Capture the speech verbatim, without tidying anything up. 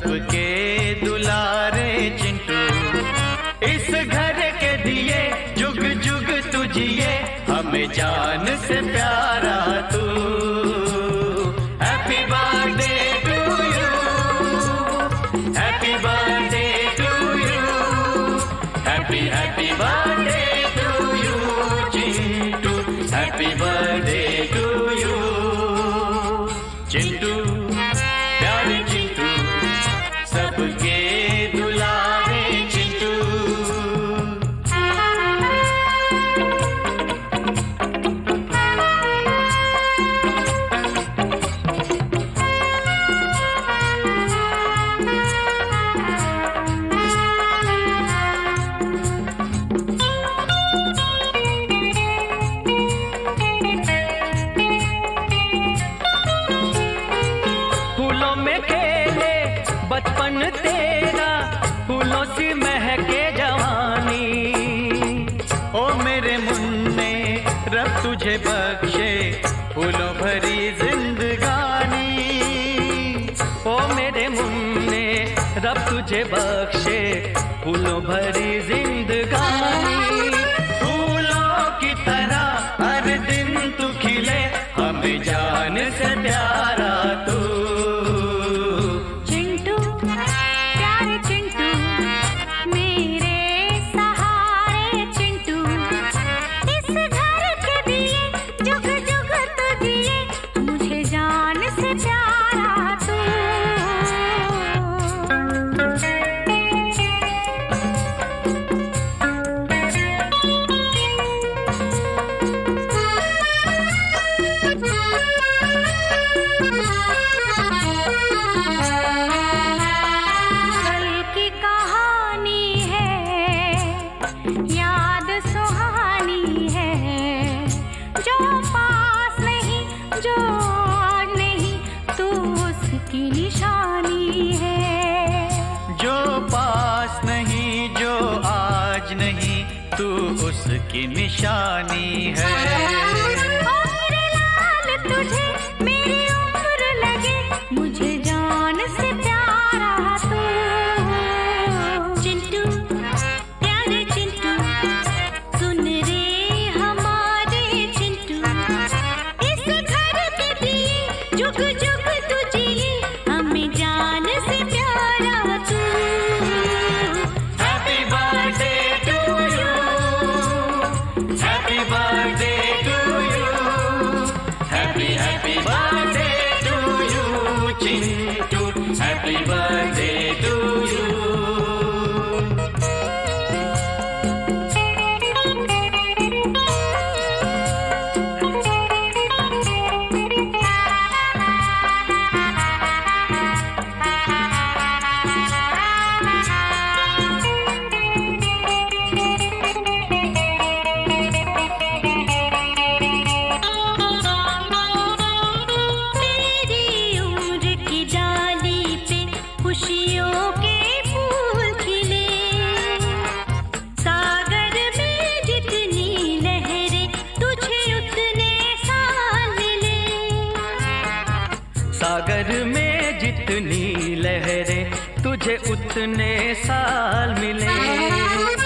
सबके दुलारे चिंटू, इस घर के दिए जुग जुग तुझिए, हमें जान से प्यारा तू। Happy birthday to you, happy birthday to you, happy happy birthday to you Chintu, happy birthday to you Chintu, प्यारे चिंटू, सबके दुलारे चिंटू। फूलों में खेले बचपन तेरा, फूलों सी महके जवानी, ओ मेरे मुन्ने रब तुझे बख्शे फूलों भरी जिंदगानी, ओ मेरे मुन्ने रब तुझे बख्शे फूलों भरी जिंदगानी। फूलों की तरह हर दिन तू खिले, हमें जान से प्यारा तू। याद सुहानी है, जो पास नहीं जो आज नहीं, तू उसकी निशानी है। जो पास नहीं जो आज नहीं, तू उसकी निशानी है। और लाल तुझे मेरी उम्र लगे, मुझे जान से प्यारा तू। चिंटू प्यारे चिंटू, सुन रे हमारे चिंटू, इस घर के दिए जुग जुग तुझे, हमें जान से प्यारा तू। Happy birthday to you, happy birthday to you, happy happy birthday to you Chintu, happy birthday to you. तेरी उम्र की डाली पे खुशियों के फूल खिले, सागर में जितनी लहरें तुझे उतने साल मिले। सागर में जितनी लहरें तुझे उतने साल मिले।